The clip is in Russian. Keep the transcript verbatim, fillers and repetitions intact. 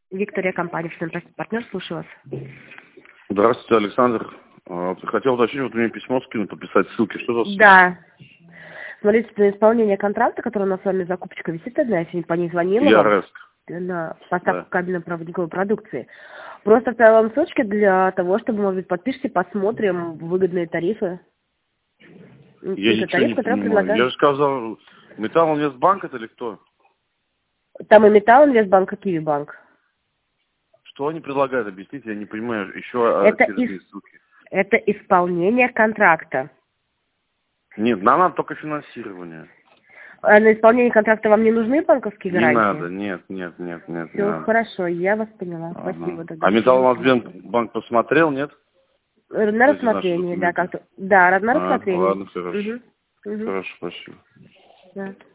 Виктория, компания «Партнер», слушаю вас. Здравствуйте, Александр. Хотел уточнить, вот мне письмо скинуть, подписать ссылки. Что за ссылки? Да. Смотрите, на исполнение контракта, который у нас с вами закупочка висит, одна, я сегодня по ней звонила вам. ЯРЭСК. На поставку Да. кабельно-проводниковой продукции. Просто оставила вам ссылочки для того, чтобы, может быть, подпишите, посмотрим выгодные тарифы. Я Это ничего тариф, не который понимаю. предлагаем. Я же сказал, Металл Инвестбанк это или кто? Там и Металл Инвестбанк, и Киви банк. Что они предлагают? Объясните, я не понимаю. Еще Это, очередные ис... ссылки. это исполнение контракта. Нет, нам надо только финансирование. А на исполнение контракта вам не нужны банковские Не гарантии? надо, нет, нет, нет, нет. Все хорошо, я вас поняла. Ага. Спасибо. Тогда. А Металлинвестбанк посмотрел, нет? На рассмотрение, да, как-то. Да, на А, рассмотрение. ладно, хорошо. Угу. Угу. Хорошо, спасибо. Да.